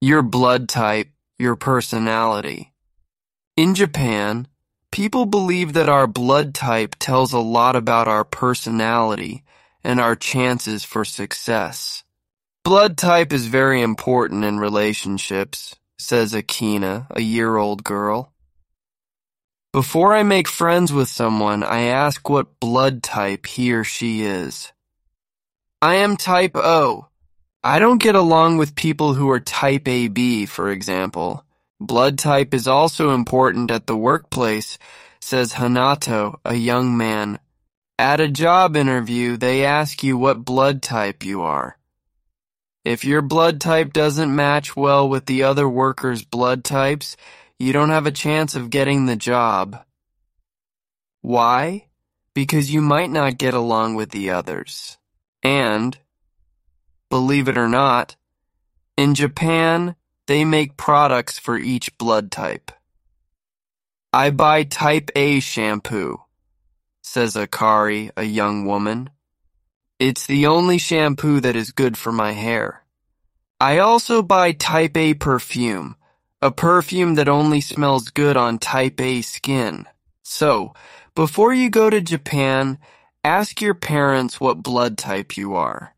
Your blood type, your personality. In Japan, people believe that our blood type tells a lot about our personality and our chances for success. Blood type is very important in relationships, says Akina, a year-old girl. Before I make friends with someone, I ask what blood type he or she is. I am type O. I don't get along with people who are type AB, for example. Blood type is also important at the workplace, says Hanato, a young man. At a job interview, they ask you what blood type you are. If your blood type doesn't match well with the other workers' blood types, you don't have a chance of getting the job. Why? Because you might not get along with the others. And, believe it or not, in Japan, they make products for each blood type. I buy type A shampoo, says Akari, a young woman. It's the only shampoo that is good for my hair. I also buy type A perfume, a perfume that only smells good on type A skin. So, before you go to Japan, ask your parents what blood type you are.